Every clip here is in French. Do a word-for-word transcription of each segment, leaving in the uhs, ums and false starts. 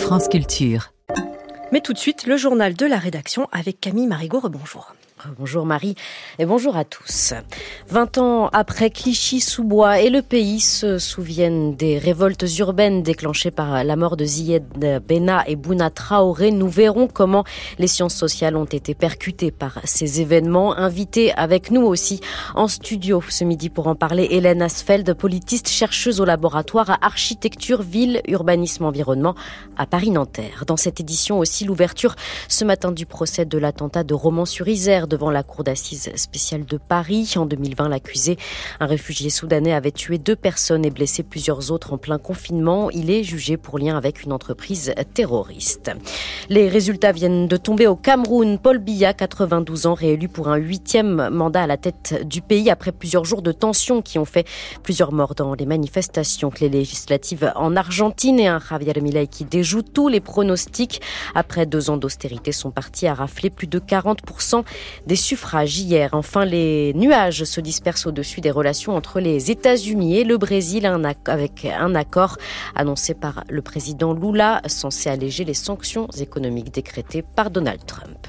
France Culture. Mais tout de suite, le journal de la rédaction avec Camille Marigot. Bonjour. Bonjour Marie et bonjour à tous. Vingt ans après Clichy-sous-Bois et le pays se souviennent des révoltes urbaines déclenchées par la mort de Ziyed Benna et Bouna Traoré. Nous verrons comment les sciences sociales ont été percutées par ces événements. Invitée avec nous aussi en studio ce midi pour en parler, Hélène Asfeld, politiste, chercheuse au laboratoire à architecture, ville, urbanisme, environnement à Paris-Nanterre. Dans cette édition aussi, l'ouverture ce matin du procès de l'attentat de Romans-sur-Isère devant la cour d'assises spéciale de Paris. En deux mille vingt, l'accusé, un réfugié soudanais, avait tué deux personnes et blessé plusieurs autres en plein confinement. Il est jugé pour lien avec une entreprise terroriste. Les résultats viennent de tomber au Cameroun. Paul Biya, quatre-vingt-douze ans, réélu pour un huitième mandat à la tête du pays après plusieurs jours de tensions qui ont fait plusieurs morts dans les manifestations. Les législatives en Argentine et un Javier Milei qui déjoue tous les pronostics. Après deux ans d'austérité, son parti a raflé plus de quarante pour cent des suffrages hier. Enfin, les nuages se dispersent au-dessus des relations entre les États-Unis et le Brésil avec un accord annoncé par le président Lula censé alléger les sanctions économiques décrétées par Donald Trump.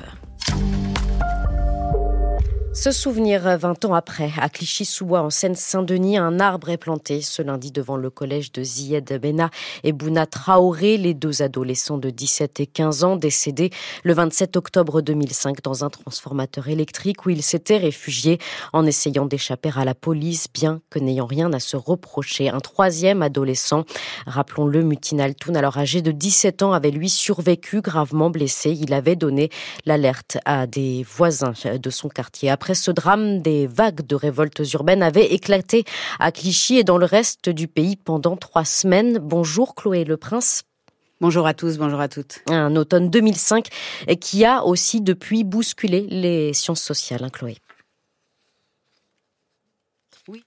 Se souvenir vingt ans après, à Clichy-sous-Bois, en Seine-Saint-Denis, un arbre est planté ce lundi devant le collège de Ziyed Benna et Bouna Traoré, les deux adolescents de dix-sept et quinze ans décédés le vingt-sept octobre deux mille cinq dans un transformateur électrique où ils s'étaient réfugiés en essayant d'échapper à la police, bien que n'ayant rien à se reprocher. Un troisième adolescent, rappelons-le, Mutin Altoun, alors âgé de dix-sept ans, avait lui survécu gravement blessé. Il avait donné l'alerte à des voisins de son quartier. Après ce drame, des vagues de révoltes urbaines avaient éclaté à Clichy et dans le reste du pays pendant trois semaines. Bonjour Chloé Leprince. Bonjour à tous, bonjour à toutes. Un automne deux mille cinq qui a aussi depuis bousculé les sciences sociales, hein, Chloé. Oui.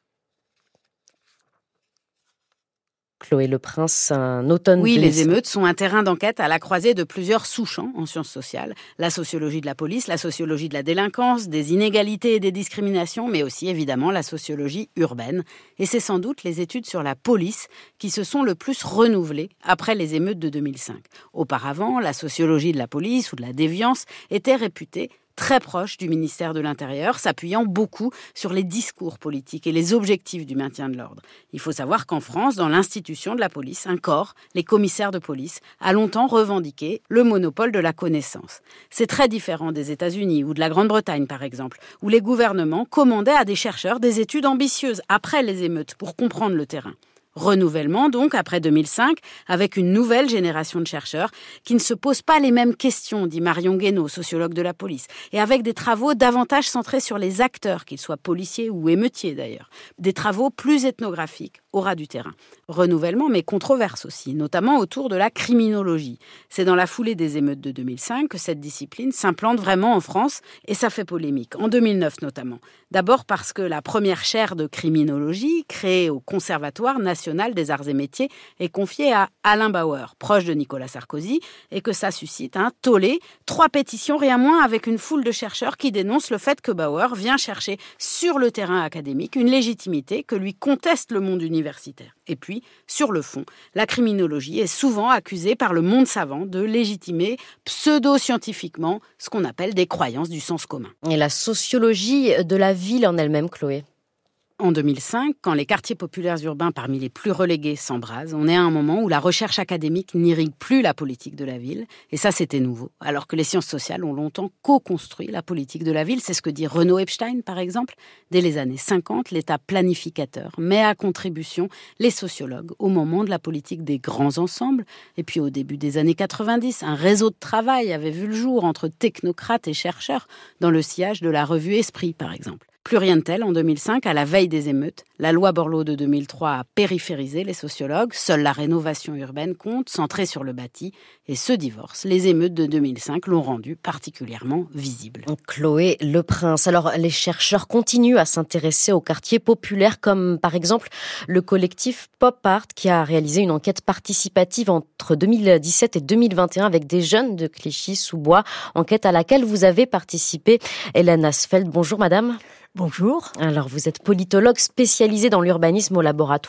Chloé Leprince, un automne Oui, deux mille cinq. Les émeutes sont un terrain d'enquête à la croisée de plusieurs sous-champs en sciences sociales. La sociologie de la police, la sociologie de la délinquance, des inégalités et des discriminations, mais aussi évidemment la sociologie urbaine. Et c'est sans doute les études sur la police qui se sont le plus renouvelées après les émeutes de deux mille cinq. Auparavant, la sociologie de la police ou de la déviance était réputée très proche du ministère de l'Intérieur, s'appuyant beaucoup sur les discours politiques et les objectifs du maintien de l'ordre. Il faut savoir qu'en France, dans l'institution de la police, un corps, les commissaires de police, a longtemps revendiqué le monopole de la connaissance. C'est très différent des États-Unis ou de la Grande-Bretagne, par exemple, où les gouvernements commandaient à des chercheurs des études ambitieuses après les émeutes pour comprendre le terrain. Renouvellement donc après deux mille cinq avec une nouvelle génération de chercheurs qui ne se posent pas les mêmes questions, dit Marion Guénaud, sociologue de la police, et avec des travaux davantage centrés sur les acteurs, qu'ils soient policiers ou émeutiers d'ailleurs, des travaux plus ethnographiques au ras du terrain. Renouvellement mais controverse aussi, notamment autour de la criminologie. C'est dans la foulée des émeutes de deux mille cinq que cette discipline s'implante vraiment en France et ça fait polémique, en deux mille neuf notamment. D'abord parce que la première chaire de criminologie, créée au Conservatoire national des arts et métiers, est confiée à Alain Bauer, proche de Nicolas Sarkozy, et que ça suscite un tollé. Trois pétitions, rien moins, avec une foule de chercheurs qui dénoncent le fait que Bauer vient chercher sur le terrain académique une légitimité que lui conteste le monde universitaire. Et puis, sur le fond, la criminologie est souvent accusée par le monde savant de légitimer pseudo-scientifiquement ce qu'on appelle des croyances du sens commun. Et la sociologie de la ville en elle-même, Chloé ? En deux mille cinq, quand les quartiers populaires urbains parmi les plus relégués s'embrasent, on est à un moment où la recherche académique n'irrigue plus la politique de la ville. Et ça, c'était nouveau. Alors que les sciences sociales ont longtemps co-construit la politique de la ville. C'est ce que dit Renaud Epstein, par exemple. Dès les années cinquante, l'État planificateur met à contribution les sociologues au moment de la politique des grands ensembles. Et puis au début des années quatre-vingt-dix, un réseau de travail avait vu le jour entre technocrates et chercheurs dans le sillage de la revue Esprit, par exemple. Plus rien de tel en deux mille cinq, à la veille des émeutes. La loi Borloo de deux mille trois a périphérisé les sociologues. Seule la rénovation urbaine compte, centrée sur le bâti. Et ce divorce, les émeutes de deux mille cinq l'ont rendu particulièrement visible. Chloé Leprince. Alors, les chercheurs continuent à s'intéresser aux quartiers populaires, comme par exemple le collectif Pop Art, qui a réalisé une enquête participative entre deux mille dix-sept et deux mille vingt et un avec des jeunes de Clichy-sous-Bois. Enquête à laquelle vous avez participé. Hélène Asfeld, bonjour madame. Bonjour. Alors, vous êtes politologue spécialisée dans l'urbanisme au laboratoire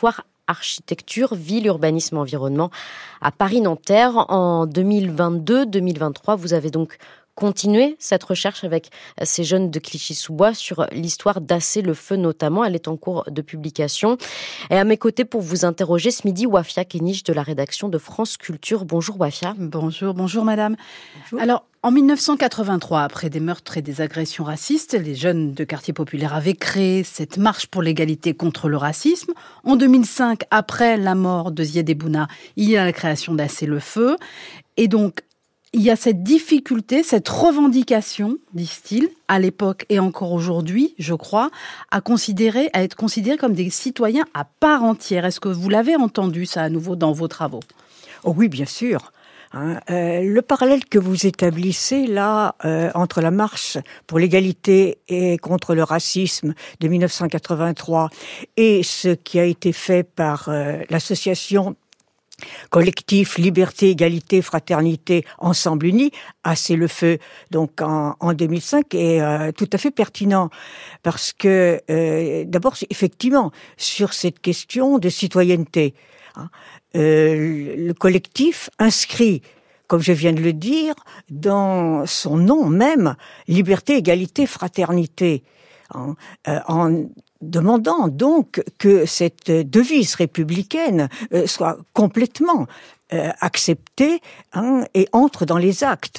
architecture, ville, urbanisme, environnement à Paris-Nanterre. En deux mille vingt-deux deux mille vingt-trois, vous avez donc continué cette recherche avec ces jeunes de Clichy-sous-Bois sur l'histoire d'Assez-le-Feu notamment. Elle est en cours de publication. Et à mes côtés pour vous interroger ce midi, Wafia Kenich de la rédaction de France Culture. Bonjour Wafia. Bonjour, bonjour madame. Bonjour. Alors, en dix-neuf cent quatre-vingt-trois, après des meurtres et des agressions racistes, les jeunes de quartier populaire avaient créé cette marche pour l'égalité contre le racisme. En deux mille cinq, après la mort de Zied Bouna, il y a la création d'Assez-le-Feu. Et donc, il y a cette difficulté, cette revendication, disent-ils, à l'époque et encore aujourd'hui, je crois, à considérer, à être considérés comme des citoyens à part entière. Est-ce que vous l'avez entendu, ça, à nouveau, dans vos travaux ? Oh oui, bien sûr. Hein, euh, le parallèle que vous établissez là euh, entre la marche pour l'égalité et contre le racisme de dix-neuf cent quatre-vingt-trois et ce qui a été fait par euh, l'association collectif Liberté, Égalité, Fraternité, Ensemble Unis, Assez-le-Feu, donc en, en deux mille cinq, est euh, tout à fait pertinent parce que euh, d'abord, effectivement, sur cette question de citoyenneté, hein, euh, le collectif inscrit, comme je viens de le dire, dans son nom même, Liberté, Égalité, Fraternité, hein, euh, en demandant donc que cette devise républicaine euh, soit complètement euh, acceptée hein, et entre dans les actes.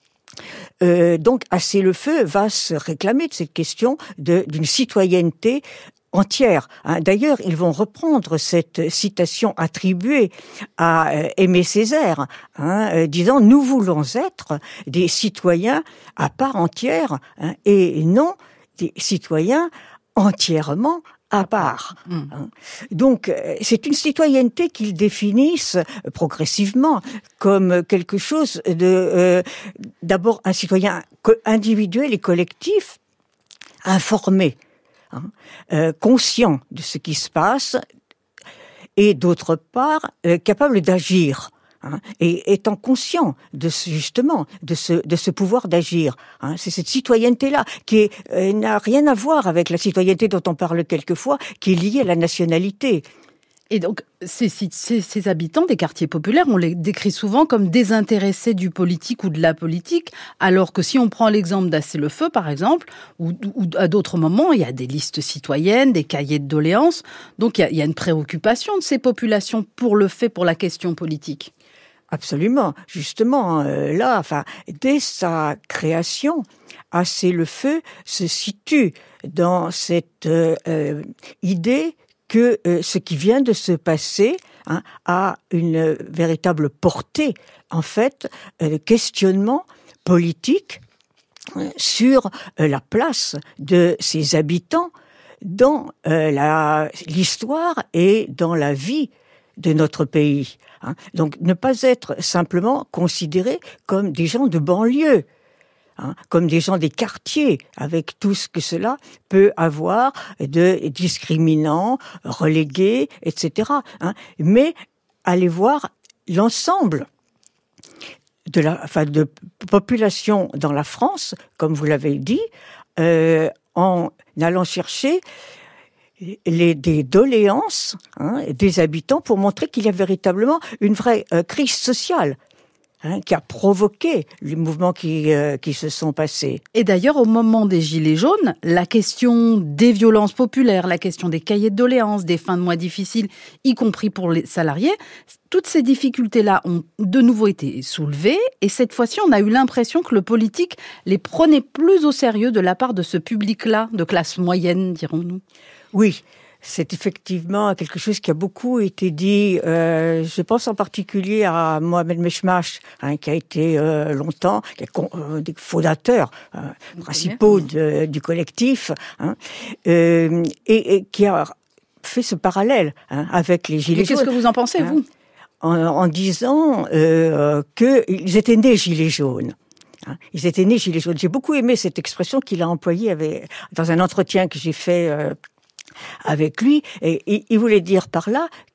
Euh, donc, Assez-le-Feu va se réclamer de cette question de, d'une citoyenneté entière. Hein. D'ailleurs, ils vont reprendre cette citation attribuée à euh, Aimé Césaire, hein, euh, disant « Nous voulons être des citoyens à part entière hein, et non des citoyens entièrement à part. Mmh. Donc, c'est une citoyenneté qu'ils définissent progressivement comme quelque chose de, euh, d'abord, un citoyen individuel et collectif, informé, hein, euh, conscient de ce qui se passe, et d'autre part, euh, capable d'agir. Hein, et étant conscient de ce, justement de ce de ce pouvoir d'agir, hein, c'est cette citoyenneté-là qui est, euh, n'a rien à voir avec la citoyenneté dont on parle quelquefois, qui est liée à la nationalité. Et donc, ces, ces, ces habitants des quartiers populaires, on les décrit souvent comme désintéressés du politique ou de la politique, alors que si on prend l'exemple d'Assez-le-Feu, par exemple, ou, ou à d'autres moments, il y a des listes citoyennes, des cahiers de doléances, donc il y a, il y a une préoccupation de ces populations pour le fait, pour la question politique. Absolument. Justement, euh, là, enfin, dès sa création, Assez-le-Feu se situe dans cette euh, euh, idée que euh, ce qui vient de se passer hein, a une véritable portée, en fait, euh, questionnement politique euh, sur euh, la place de ses habitants dans euh, la, l'histoire et dans la vie de notre pays. Hein. Donc, ne pas être simplement considérés comme des gens de banlieue, hein, comme des gens des quartiers, avec tout ce que cela peut avoir de discriminant, relégué, et cetera. Hein. Mais aller voir l'ensemble de la, enfin, de population dans la France, comme vous l'avez dit, euh, en allant chercher Les, des doléances hein, des habitants pour montrer qu'il y a véritablement une vraie euh, crise sociale hein, qui a provoqué les mouvements qui, euh, qui se sont passés. Et d'ailleurs, au moment des Gilets jaunes, la question des violences populaires, la question des cahiers de doléances, des fins de mois difficiles, y compris pour les salariés, toutes ces difficultés-là ont de nouveau été soulevées. Et cette fois-ci, on a eu l'impression que le politique les prenait plus au sérieux de la part de ce public-là, de classe moyenne, dirons-nous. Oui, c'est effectivement quelque chose qui a beaucoup été dit. Euh, je pense en particulier à Mohamed Meshmash, hein, qui a été euh, longtemps qui est con, euh, des fondateurs euh, principaux de, du collectif, hein, euh, et, et qui a fait ce parallèle hein, avec les Gilets jaunes. Qu'est-ce que vous en pensez, hein, vous en, en disant euh, qu'ils étaient nés Gilets jaunes. Ils étaient nés Gilets jaunes. J'ai beaucoup aimé cette expression qu'il a employée avec, dans un entretien que j'ai fait euh, avec lui. Et, et il voulait dire par là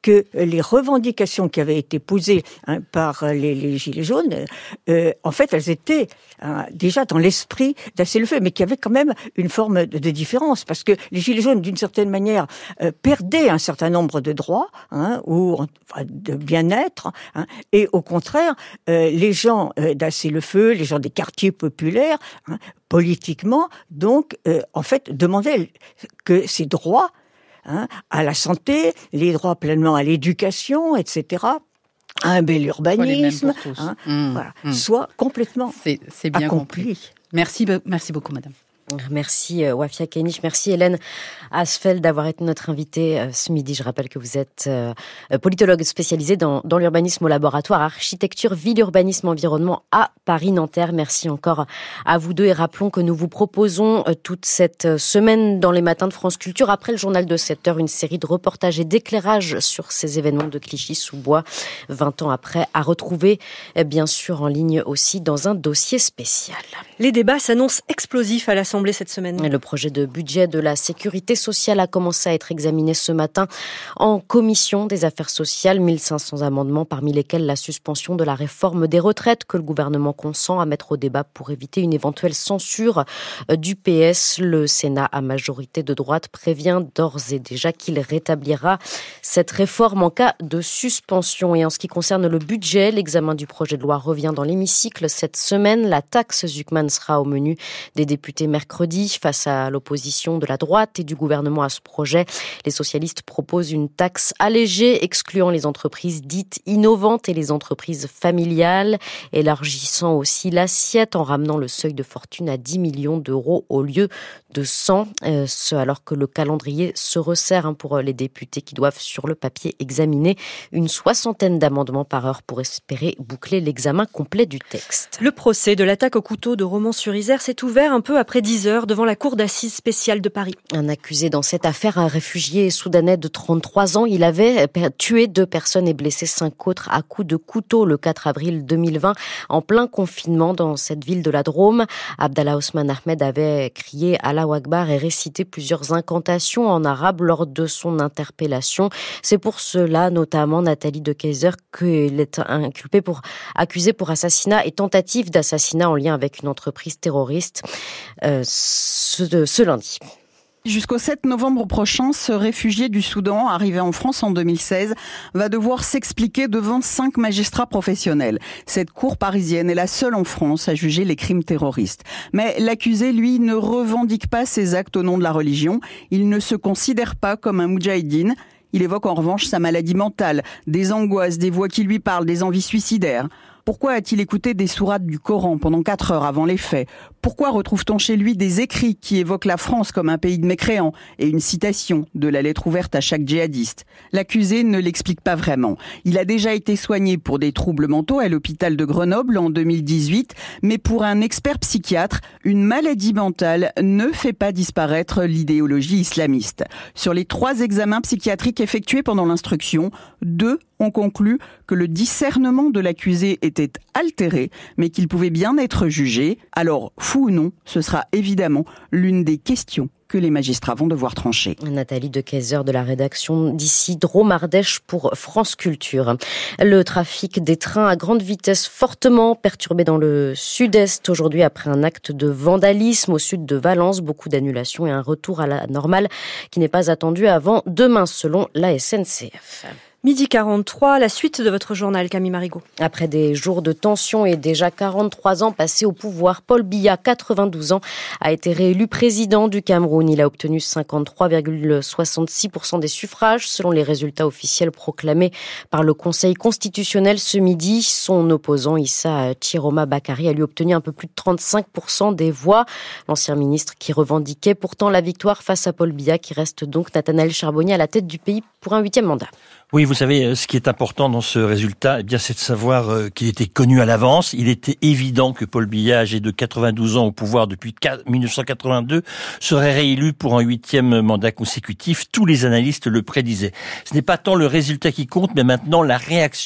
que les revendications qui avaient été posées hein, par les, les Gilets jaunes, euh, en fait, elles étaient hein, déjà dans l'esprit d'Assez-le-Feu, mais qu'il y avait quand même une forme de, de différence, parce que les Gilets jaunes, d'une certaine manière, euh, perdaient un certain nombre de droits, hein, ou enfin, de bien-être, hein, et au contraire, euh, les gens euh, d'Assez-le-Feu, les gens des quartiers populaires, hein, politiquement, donc, euh, en fait, demandaient que ces droits hein, à la santé, les droits pleinement à l'éducation, et cetera, à un bel urbanisme, hein, mmh, voilà, mmh. soit complètement c'est, c'est bien accompli. Compris. Merci, merci beaucoup, madame. Merci Wafia Kenich, merci Hélène Asfeld d'avoir été notre invitée ce midi. Je rappelle que vous êtes politologue spécialisée dans, dans l'urbanisme au laboratoire Architecture, Ville, Urbanisme, Environnement à Paris-Nanterre. Merci encore à vous deux et rappelons que nous vous proposons toute cette semaine dans les matins de France Culture, après le journal de sept heures, une série de reportages et d'éclairages sur ces événements de Clichy-sous-Bois, vingt ans après, à retrouver bien sûr en ligne aussi dans un dossier spécial. Les débats s'annoncent explosifs à l'Assemblée cette semaine. Le projet de budget de la sécurité sociale a commencé à être examiné ce matin en commission des affaires sociales. mille cinq cents amendements, parmi lesquels la suspension de la réforme des retraites que le gouvernement consent à mettre au débat pour éviter une éventuelle censure du P S. Le Sénat, à majorité de droite, prévient d'ores et déjà qu'il rétablira cette réforme en cas de suspension. Et en ce qui concerne le budget, l'examen du projet de loi revient dans l'hémicycle cette semaine. La taxe Zuckman sera au menu des députés mercredi. Face à l'opposition de la droite et du gouvernement à ce projet, les socialistes proposent une taxe allégée excluant les entreprises dites innovantes et les entreprises familiales, élargissant aussi l'assiette en ramenant le seuil de fortune à dix millions d'euros au lieu de cent, euh, ce alors que le calendrier se resserre hein, pour les députés qui doivent sur le papier examiner une soixantaine d'amendements par heure pour espérer boucler l'examen complet du texte. Le procès de l'attaque au couteau de Romans-sur-Isère s'est ouvert un peu après dix heures devant la cour d'assises spéciale de Paris. Un accusé dans cette affaire, un réfugié soudanais de trente-trois ans, il avait tué deux personnes et blessé cinq autres à coups de couteau le quatre avril deux mille vingt en plein confinement dans cette ville de la Drôme. Abdallah Osman Ahmed avait crié Allahu Akbar et récité plusieurs incantations en arabe lors de son interpellation. C'est pour cela, notamment, Nathalie de Keyser, qu'il est inculpé pour, accusé pour assassinat et tentative d'assassinat en lien avec une entreprise terroriste. Euh, ce, ce lundi. Jusqu'au sept novembre prochain, ce réfugié du Soudan, arrivé en France en deux mille seize, va devoir s'expliquer devant cinq magistrats professionnels. Cette cour parisienne est la seule en France à juger les crimes terroristes. Mais l'accusé, lui, ne revendique pas ses actes au nom de la religion. Il ne se considère pas comme un moudjahidine. Il évoque en revanche sa maladie mentale, des angoisses, des voix qui lui parlent, des envies suicidaires. Pourquoi a-t-il écouté des sourates du Coran pendant quatre heures avant les faits ? Pourquoi retrouve-t-on chez lui des écrits qui évoquent la France comme un pays de mécréants et une citation de la lettre ouverte à chaque djihadiste ? L'accusé ne l'explique pas vraiment. Il a déjà été soigné pour des troubles mentaux à l'hôpital de Grenoble en deux mille dix-huit, mais pour un expert psychiatre, une maladie mentale ne fait pas disparaître l'idéologie islamiste. Sur les trois examens psychiatriques effectués pendant l'instruction, deux ont conclu que le discernement de l'accusé était altéré, mais qu'il pouvait bien être jugé. Alors, fou ou non, ce sera évidemment l'une des questions que les magistrats vont devoir trancher. Nathalie de Keyser de la rédaction d'ici Drôme Ardèche pour France Culture. Le trafic des trains à grande vitesse fortement perturbé dans le sud-est aujourd'hui après un acte de vandalisme au sud de Valence. Beaucoup d'annulations et un retour à la normale qui n'est pas attendu avant demain selon la S N C F. midi quarante-trois, la suite de votre journal, Camille Marigot. Après des jours de tension et déjà quarante-trois ans passés au pouvoir, Paul Biya, quatre-vingt-douze ans, a été réélu président du Cameroun. Il a obtenu cinquante-trois virgule soixante-six pour cent des suffrages, selon les résultats officiels proclamés par le Conseil constitutionnel ce midi. Son opposant, Issa Chiroma Bakary, a lui obtenu un peu plus de trente-cinq pour cent des voix. L'ancien ministre qui revendiquait pourtant la victoire face à Paul Biya, qui reste donc Nathanaël Charbonnier à la tête du pays pour un huitième mandat. Oui, vous savez, ce qui est important dans ce résultat, eh bien, c'est de savoir qu'il était connu à l'avance. Il était évident que Paul Biya, âgé de quatre-vingt-douze ans au pouvoir depuis mille neuf cent quatre-vingt-deux, serait réélu pour un huitième mandat consécutif. Tous les analystes le prédisaient. Ce n'est pas tant le résultat qui compte, mais maintenant la réaction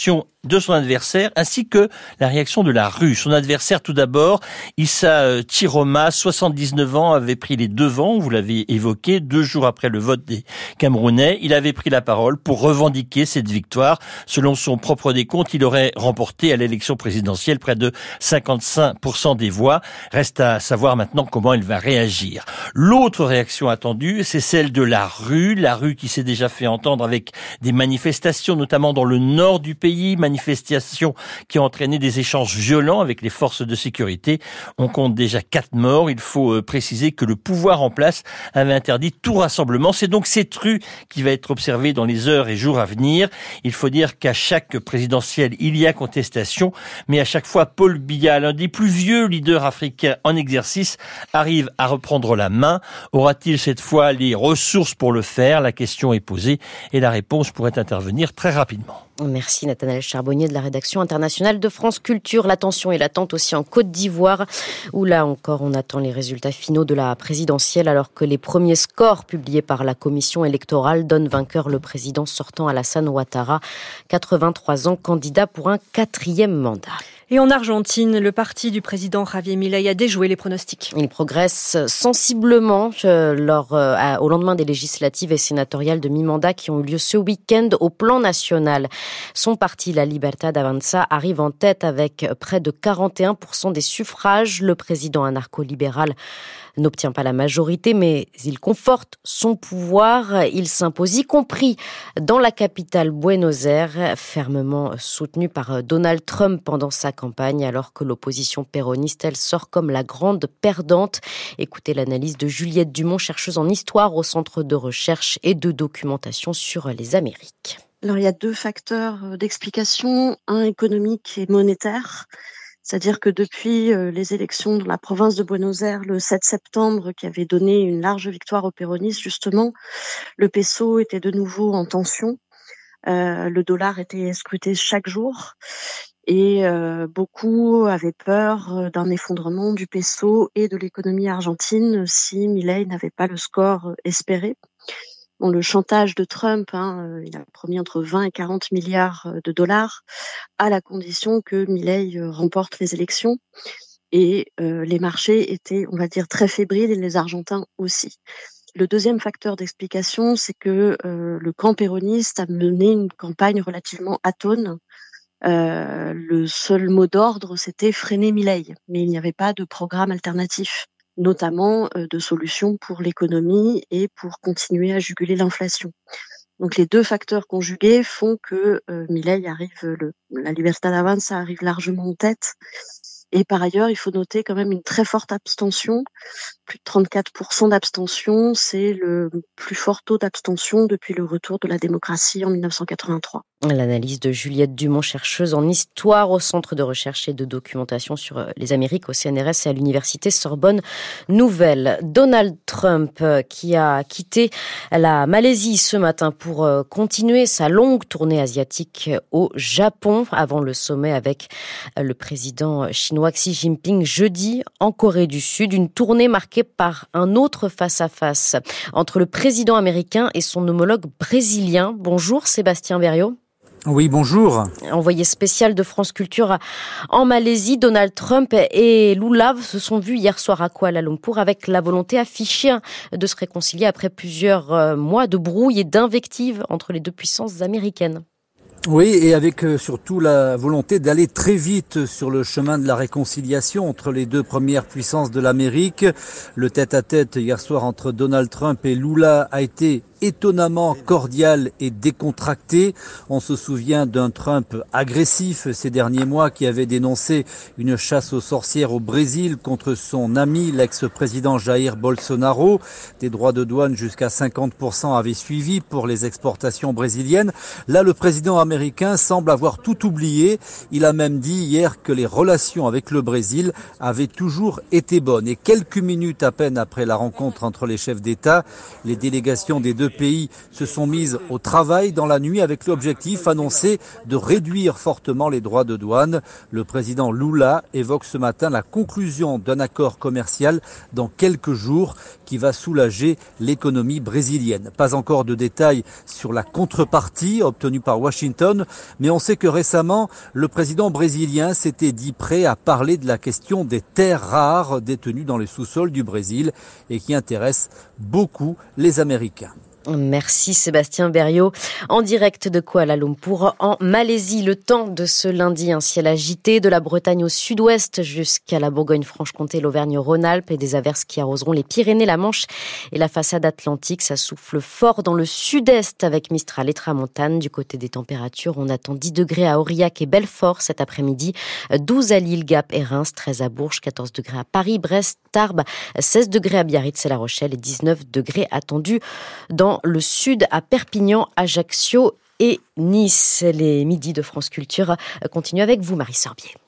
de son adversaire, ainsi que la réaction de la rue. Son adversaire, tout d'abord, Issa Chiroma, soixante-dix-neuf ans, avait pris les devants, vous l'avez évoqué, deux jours après le vote des Camerounais. Il avait pris la parole pour revendiquer cette victoire. Selon son propre décompte, il aurait remporté à l'élection présidentielle près de cinquante-cinq pour cent des voix. Reste à savoir maintenant comment il va réagir. L'autre réaction attendue, c'est celle de la rue. La rue qui s'est déjà fait entendre avec des manifestations, notamment dans le nord du pays. Manifestations qui ont entraîné des échanges violents avec les forces de sécurité. On compte déjà quatre morts. Il faut préciser que le pouvoir en place avait interdit tout rassemblement. C'est donc cette rue qui va être observée dans les heures et jours à venir. Il faut dire qu'à chaque présidentielle, il y a contestation, mais à chaque fois, Paul Biya, l'un des plus vieux leaders africains en exercice, arrive à reprendre la main. Aura-t-il cette fois les ressources pour le faire? La question est posée et la réponse pourrait intervenir très rapidement. Merci Nathanaël Charbonnier de la rédaction internationale de France Culture. L'attention est latente aussi en Côte d'Ivoire, où là encore on attend les résultats finaux de la présidentielle, alors que les premiers scores publiés par la commission électorale donnent vainqueur le président sortant Alassane Ouattara, quatre-vingt-trois ans, candidat pour un quatrième mandat. Et en Argentine, le parti du président Javier Milei a déjoué les pronostics. Il progresse sensiblement euh, lors, euh, à, au lendemain des législatives et sénatoriales de mi-mandat qui ont eu lieu ce week-end au plan national. Son parti, La Libertad Avanza, arrive en tête avec près de quarante et un pour cent des suffrages. Le président anarcho-libéral n'obtient pas la majorité, mais il conforte son pouvoir. Il s'impose, y compris dans la capitale Buenos Aires, fermement soutenu par Donald Trump pendant sa campagne, alors que l'opposition péroniste, elle, sort comme la grande perdante. Écoutez l'analyse de Juliette Dumont, chercheuse en histoire au Centre de recherche et de documentation sur les Amériques. Alors, il y a deux facteurs d'explication, un économique et monétaire. C'est-à-dire que depuis les élections dans la province de Buenos Aires le sept septembre, qui avait donné une large victoire aux péronistes, justement, le peso était de nouveau en tension. Euh, le dollar était scruté chaque jour. Et euh, beaucoup avaient peur d'un effondrement du peso et de l'économie argentine si Milei n'avait pas le score espéré. Bon, le chantage de Trump, hein, il a promis entre vingt et quarante milliards de dollars à la condition que Milei remporte les élections. Et euh, les marchés étaient, on va dire, très fébriles et les Argentins aussi. Le deuxième facteur d'explication, c'est que euh, le camp péroniste a mené une campagne relativement atone. Euh, le seul mot d'ordre, c'était freiner Milei, mais il n'y avait pas de programme alternatif, notamment euh, de solutions pour l'économie et pour continuer à juguler l'inflation. Donc les deux facteurs conjugués font que euh, Milei arrive, le, la Libertad Avanza arrive largement en tête. Et par ailleurs, il faut noter quand même une très forte abstention. Plus de trente-quatre pour cent d'abstention, c'est le plus fort taux d'abstention depuis le retour de la démocratie en dix-neuf cent quatre-vingt-trois. L'analyse de Juliette Dumont, chercheuse en histoire au Centre de recherche et de documentation sur les Amériques au C N R S et à l'Université Sorbonne Nouvelle. Donald Trump qui a quitté la Malaisie ce matin pour continuer sa longue tournée asiatique au Japon avant le sommet avec le président chinois Xi Jinping jeudi en Corée du Sud. Une tournée marquée par un autre face-à-face entre le président américain et son homologue brésilien. Bonjour Sébastien Berriot. Oui, bonjour. Envoyé spécial de France Culture en Malaisie, Donald Trump et Lula se sont vus hier soir à Kuala Lumpur avec la volonté affichée de se réconcilier après plusieurs mois de brouille et d'invectives entre les deux puissances américaines. Oui, et avec euh, surtout la volonté d'aller très vite sur le chemin de la réconciliation entre les deux premières puissances de l'Amérique. Le tête-à-tête hier soir entre Donald Trump et Lula a été étonnamment cordial et décontracté. On se souvient d'un Trump agressif ces derniers mois qui avait dénoncé une chasse aux sorcières au Brésil contre son ami, l'ex-président Jair Bolsonaro. Des droits de douane jusqu'à cinquante pour cent avaient suivi pour les exportations brésiliennes. Là, le président américain semble avoir tout oublié. Il a même dit hier que les relations avec le Brésil avaient toujours été bonnes. Et quelques minutes à peine après la rencontre entre les chefs d'État, les délégations des deux pays se sont mises au travail dans la nuit avec l'objectif annoncé de réduire fortement les droits de douane. Le président Lula évoque ce matin la conclusion d'un accord commercial dans quelques jours qui va soulager l'économie brésilienne. Pas encore de détails sur la contrepartie obtenue par Washington, mais on sait que récemment, le président brésilien s'était dit prêt à parler de la question des terres rares détenues dans les sous-sols du Brésil et qui intéresse beaucoup les Américains. Merci Sébastien Berriot. En direct de Kuala Lumpur, en Malaisie, le temps de ce lundi, un ciel agité de la Bretagne au sud-ouest jusqu'à la Bourgogne-Franche-Comté, l'Auvergne-Rhône-Alpes et des averses qui arroseront les Pyrénées, la Manche et la façade atlantique. Ça souffle fort dans le sud-est avec Mistral et Tramontane. Du côté des températures, on attend dix degrés à Aurillac et Belfort cet après-midi, douze à Lille, Gap et Reims, treize à Bourges, quatorze degrés à Paris, Brest, Tarbes, seize degrés à Biarritz et La Rochelle et dix-neuf degrés attendus dans le sud à Perpignan, Ajaccio et Nice. Les midis de France Culture continuent avec vous, Marie Sorbier.